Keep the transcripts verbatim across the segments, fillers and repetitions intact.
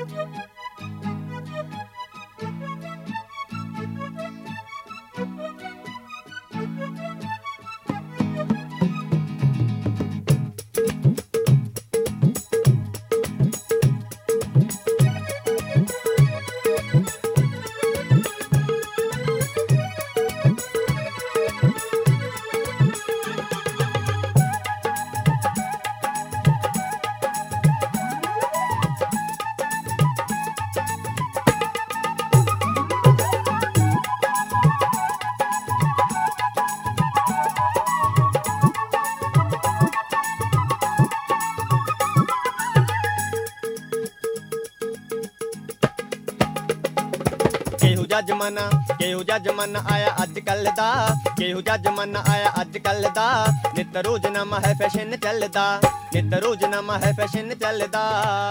ਕਿਹੋ ਜਿਹਾ ਜ਼ਮਾਨਾ ਕਿਹੋ ਜਿਹਾ ਜ਼ਮਾਨਾ ਆਇਆ ਅੱਜ ਕੱਲ ਦਾ ਕਿਹੋ ਜਿਹਾ ਜ਼ਮਾਨਾ ਆਇਆ ਅੱਜ ਕੱਲ ਦਾ ਨਿੱਤ ਰੋਜ਼ ਨਵਾਂ ਹੈ ਫੈਸ਼ਨ ਚੱਲਦਾ ਨਿੱਤ ਰੋਜ਼ ਨਵਾਂ ਹੈ ਫੈਸ਼ਨ ਚੱਲਦਾ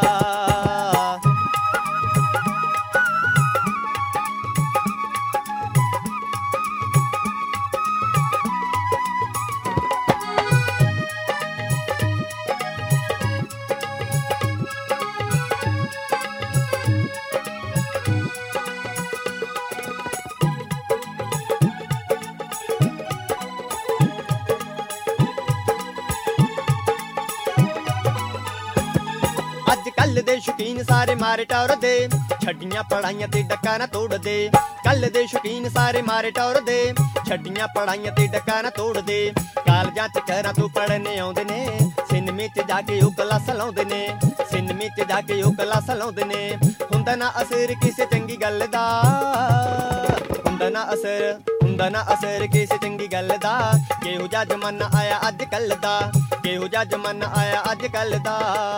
ਕੱਲ ਦੇ ਸ਼ੌਕੀਨ ਸਾਰੇ ਮਾਰੇ ਟੌਰਦੇ ਛੱਡੀਆਂ ਪੜਾਈਆਂ ਤੇ ਡੱਕਾ ਨਾ ਤੋੜਦੇ ਕੱਲ ਦੇ ਸ਼ੌਕੀਨ ਸਾਰੇ ਮਾਰੇ ਟੌਰਦੇ ਛੱਡੀਆਂ ਪੜਾਈਆਂ ਤੇ ਡੱਕਾ ਨਾ ਤੋੜਦੇ ਕਾਲਜਾਂ ਚ ਕਹਿਰਾਂ ਤੋਂ ਪੜ੍ਹਨੇ ਆਉਂਦੇ ਨੇ ਸਿਨਮੇ ਚ ਜਾ ਕੇ ਉਹ ਕਲਾਸਾਂ ਲਾਉਂਦੇ ਨੇ ਸਿਨਮੇ ਚ ਜਾ ਕੇ ਉਹ ਕਲਾਸਾਂ ਲਾਉਂਦੇ ਨੇ ਹੁੰਦਾ ਨਾ ਅਸਰ ਕਿਸੇ ਚੰਗੀ ਗੱਲ ਦਾ ਹੁੰਦਾ ਨਾ ਅਸਰ ਹੁੰਦਾ ਨਾ ਅਸਰ ਕਿਸੇ ਚੰਗੀ ਗੱਲ ਦਾ ਕਿਹੋ ਜਿਹਾ ਜ਼ਮਾਨਾ ਆਇਆ ਅੱਜ ਕੱਲ ਦਾ ਕਿਹੋ ਜਿਹਾ ਜ਼ਮਾਨਾ ਆਇਆ ਅੱਜ ਕੱਲ ਦਾ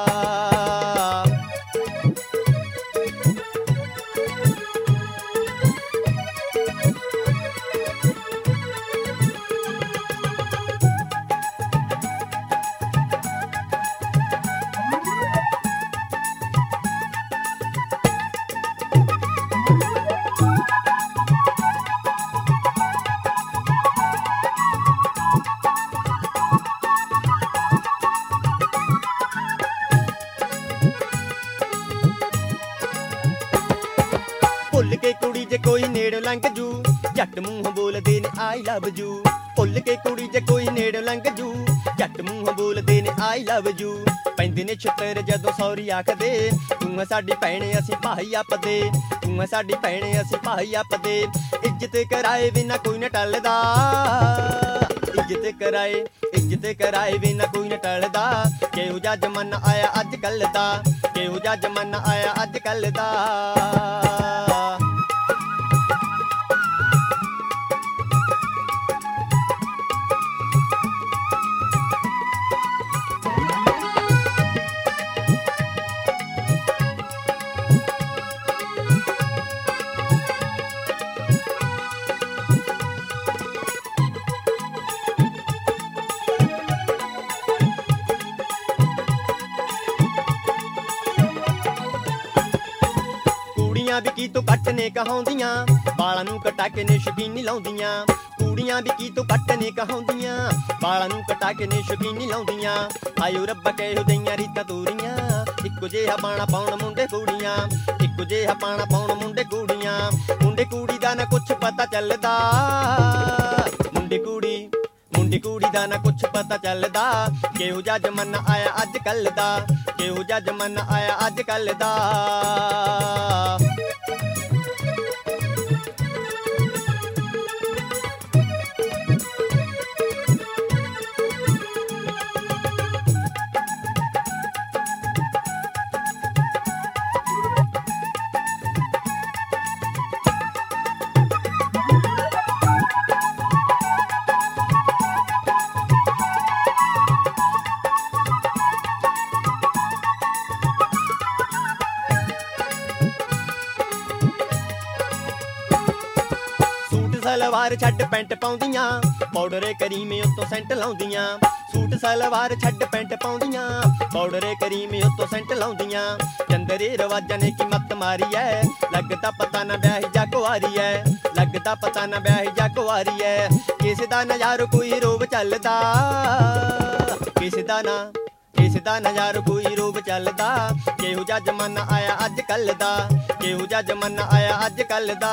ਭੁੱਲ ਕੇ ਕੁੜੀ ਜੇ ਕੋਈ ਨੇੜੋਂ ਲੰਘ ਜੂ ਜੱਟ ਮੂੰਹ ਬੋਲਦੇ ਨੇ ਆਈ ਲਵ ਯੂ ਭੁੱਲ ਕੇ ਕੁੜੀ ਜੇ ਕੋਈ ਨੇੜੋਂ ਲੰਘ ਜੂ ਜੱਟ ਮੂੰਹ ਬੋਲਦੇ ਨੇ ਆਈ ਲਵ ਯੂ ਪੈਂਦੇ ਨੇ ਛਿੱਤਰ ਜਦੋਂ ਸੌਰੀ ਆਖਦੇ ਤੂੰ ਆ ਸਾਡੀ ਭੈਣ ਅਸੀਂ ਭਾਈ ਆਪਦੇ ਤੂੰ ਆ ਸਾਡੀ ਭੈਣ ਅਸੀਂ ਭਾਈ ਆਪਦੇ ਇੱਜ਼ਤ ਕਰਾਏ ਬਿਨਾ ਕੋਈ ਨਾ ਟੱਲਦਾ ਇੱਜ਼ਤ ਕਰਾਏ ਇੱਜ਼ਤ ਕਰਾਏ ਬਿਨਾ ਕੋਈ ਨਾ ਟੱਲਦਾ ਕਿਹੋ ਜਿਹਾ ਜ਼ਮਾਨਾ ਆਇਆ ਅੱਜ ਕੱਲ ਦਾ ਕਿਹੋ ਜਿਹਾ ਜ਼ਮਾਨਾ ਆਇਆ ਅੱਜ ਕੱਲ ਦਾ ਕੁੜੀਆਂ ਵੀ ਕੀ ਤੋਂ ਘੱਟ ਨੇ ਕਹਾਉਂਦੀਆਂ ਬਾਲਾਂ ਨੂੰ ਕਟਾ ਕੇ ਨੇ ਸ਼ੌਕੀਨੀ ਲਾਉਂਦੀਆਂ ਕੁੜੀਆਂ ਵੀ ਕੀ ਤੋਂ ਘੱਟ ਨੇ ਕਹਾਉਂਦੀਆਂ ਬਾਲਾਂ ਨੂੰ ਕਟਾ ਕੇ ਨੇ ਸ਼ੌਕੀਨੀ ਲਾਉਂਦੀਆਂ ਆਇਓ ਰੱਬਾ ਕਿਹੋ ਜਿਹੀਆਂ ਰੀਤਾਂ ਤੋਰੀਆਂ ਇੱਕੋ ਜਿਹਾ ਬਾਣਾ ਪਾਉਣ ਮੁੰਡੇ ਕੁੜੀਆਂ ਇੱਕੋ ਜਿਹਾ ਬਾਣਾ ਪਾਉਣ ਮੁੰਡੇ ਕੁੜੀਆਂ ਮੁੰਡੇ ਕੁੜੀ ਦਾ ਨਾ ਕੁਛ ਪਤਾ ਚੱਲਦਾ ਮੁੰਡੇ ਕੁੜੀ ਮੁੰਡੇ ਕੁੜੀ ਦਾ ਨਾ ਕੁਛ ਪਤਾ ਚੱਲਦਾ ਕਿਹੋ ਜਿਹਾ ਜ਼ਮਾਨਾ ਆਇਆ ਅੱਜ ਕੱਲ ਦਾ ਕਿਹੋ ਜਿਹਾ ਜ਼ਮਾਨਾ ਆਇਆ ਅੱਜ ਕੱਲ ਦਾ ਸਲਵਾਰ ਛੱਡ ਪੈਂਟ ਪਾਉਂਦੀਆਂ ਪਾਊਡਰੇ ਕਰੀਮੇ ਉੱਤੋਂ ਸੈਂਟ ਲਾਉਂਦੀਆਂ ਸੂਟ ਸਲਵਾਰ ਛੱਡ ਪੈਂਟ ਪਾਉਂਦੀਆਂ ਪਾਊਡਰੇ ਕਰੀਮੇ ਉੱਤੋਂ ਸੈਂਟ ਲਾਉਂਦੀਆਂ ਚੰਦਰੇ ਰਵਾਜਾਂ ਨੇ ਕੀ ਮੱਤ ਮਾਰੀ ਐ ਲੱਗਦਾ ਪਤਾ ਨਾ ਵਿਆਹੀ ਜਾ ਕੁਆਰੀ ਐ ਲੱਗਦਾ ਪਤਾ ਨਾ ਵਿਆਹੀ ਜਾ ਕੁਆਰੀ ਐ ਕਿਸੇ ਦਾ ਨਾ ਯਾਰ ਕੋਈ ਰੋਬ ਚੱਲਦਾ ਕਿਸੇ ਦਾ ਨਾ ਇਸ ਦਾ ਨਜ਼ਾਰਾ ਕੋਈ ਰੂਪ ਚੱਲਦਾ। ਕਿਹੋ ਜਿਹਾ ਜ਼ਮਾਨਾ ਆਇਆ ਅੱਜ ਕੱਲ ਦਾ, ਕਿਹੋ ਜਿਹਾ ਜ਼ਮਾਨਾ ਆਇਆ ਅੱਜ ਕੱਲ ਦਾ।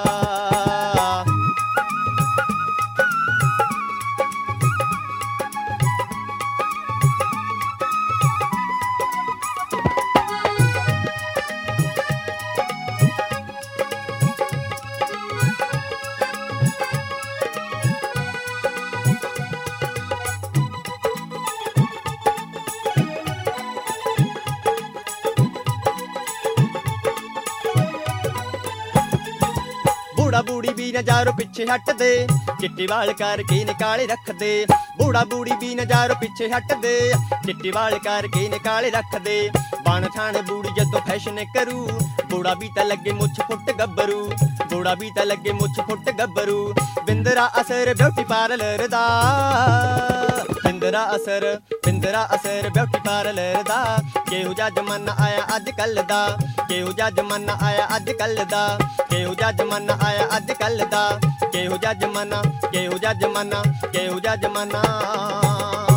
ਬੂੜਾ ਬੂੜੀ ਵੀ ਨਜ਼ਾਰੋ ਪਿੱਛੇ ਹਟਦੇ, ਚਿੱਟੇ ਵਾਲ ਕਰਕੇ ਨਿਕਾਲੇ ਰੱਖਦੇ। ਬੂੜਾ ਬੂੜੀ ਵੀ ਨਜ਼ਾਰੋ ਪਿੱਛੇ ਹਟਦੇ, ਚਿੱਟੇ ਵਾਲ ਕਰਕੇ ਨਿਕਾਲੇ ਰੱਖਦੇ। ਬਣ ਠਾਣ ਬੂੜੀ ਜਦੋਂ ਫੈਸ਼ਨ ਕਰੂ, ਬੂੜਾ ਵੀ ਤਾਂ ਲੱਗੇ ਮੁੱਛ ਫੁੱਟ ਗੱਭਰੂ, ਬੂੜਾ ਵੀ ਤਾਂ ਲੱਗੇ ਮੁੱਛ ਫੁੱਟ ਗੱਭਰੂ। ਬਿੰਦਰਾ ਅਸਰ ਬਿਊਟੀ ਪਾਰਲਰ ਦਾ, ਬਿੰਦਰਾ ਅਸਰ ਬਿੰਦਰਾ ਅਸਰ ਬਿਊਟੀ ਪਾਰਲਰ ਦਾ। ਕਿਹੋ ਜਿਹਾ ਜ਼ਮਾਨਾ ਆਇਆ ਅੱਜ ਕੱਲ ਦਾ, ਕਿਹੋ ਜਿਹਾ ਜ਼ਮਾਨਾ ਆਇਆ ਅੱਜ ਕੱਲ ਦਾ, ਕਿਹੋ ਜਿਹਾ ਜ਼ਮਾਨਾ ਆਇਆ ਅੱਜ ਕੱਲ ਦਾ। ਕਿਹੋ ਜਿਹਾ ਜ਼ਮਾਨਾ, ਕਿਹੋ ਜਿਹਾ ਜ਼ਮਾਨਾ, ਕਿਹੋ ਜਿਹਾ ਜ਼ਮਾਨਾ।